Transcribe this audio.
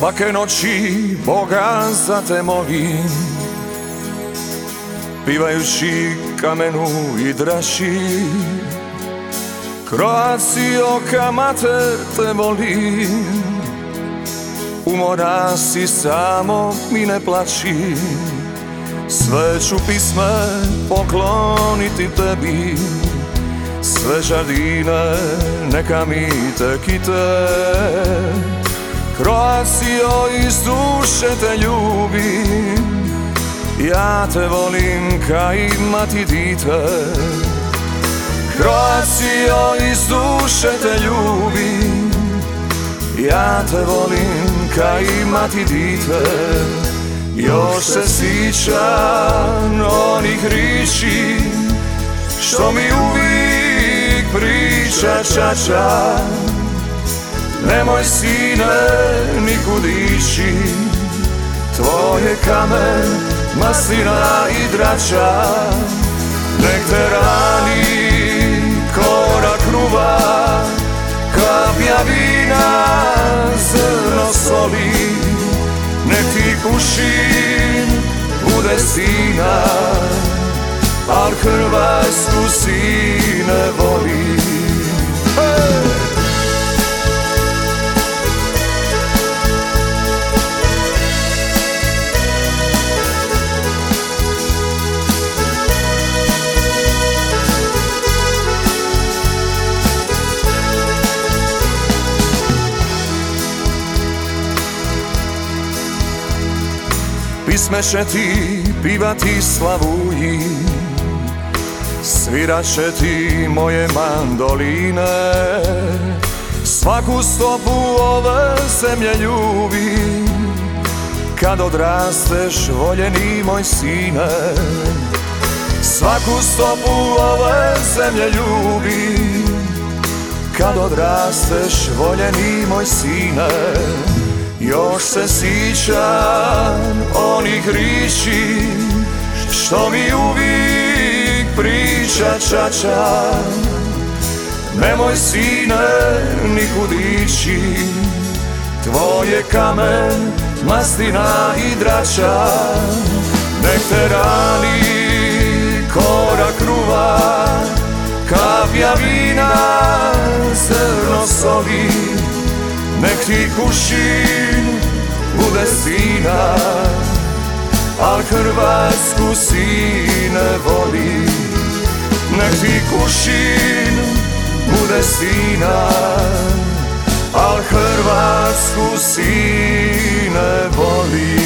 Svake noći Boga za te molim, pivajući kamenu i draši. Croacio, kamate, te volim, umora si, samo mi ne plaći. Sve ću pisme pokloniti tebi, sve žardine neka mi te kite. Croacio, iz duše te ljubim, ja te volim ka imati dite. Croacio, iz duše te ljubim, ja te volim ka imati dite. Još se sjećam onih riječi što mi uvijek priča čača. Nemoj sine nikud ići, tvoje kamen, maslina i drača. Nek te rani korak kruva, kaplja vina, zrno soli. Nek ti kušin bude sina, al Hrvatsku sine voli. Pisme će ti pivati slavuji, svirat će ti moje mandoline. Svaku stopu ove zemlje ljubi, kad odrasteš voljeni moj sine. Svaku stopu ove zemlje ljubi, kad odrasteš voljeni moj sine. Još se sjećam onih riječi što mi uvijek priča čača. Nemoj sine nikud ići, tvoje kamen, maslina i drača. Nek te rani korak kruva, kaplja vina, zrno soli. Nek ti kušin bude sina, al Hrvatsku sine voli. Nek ti kušin bude sina, al Hrvatsku sine voli.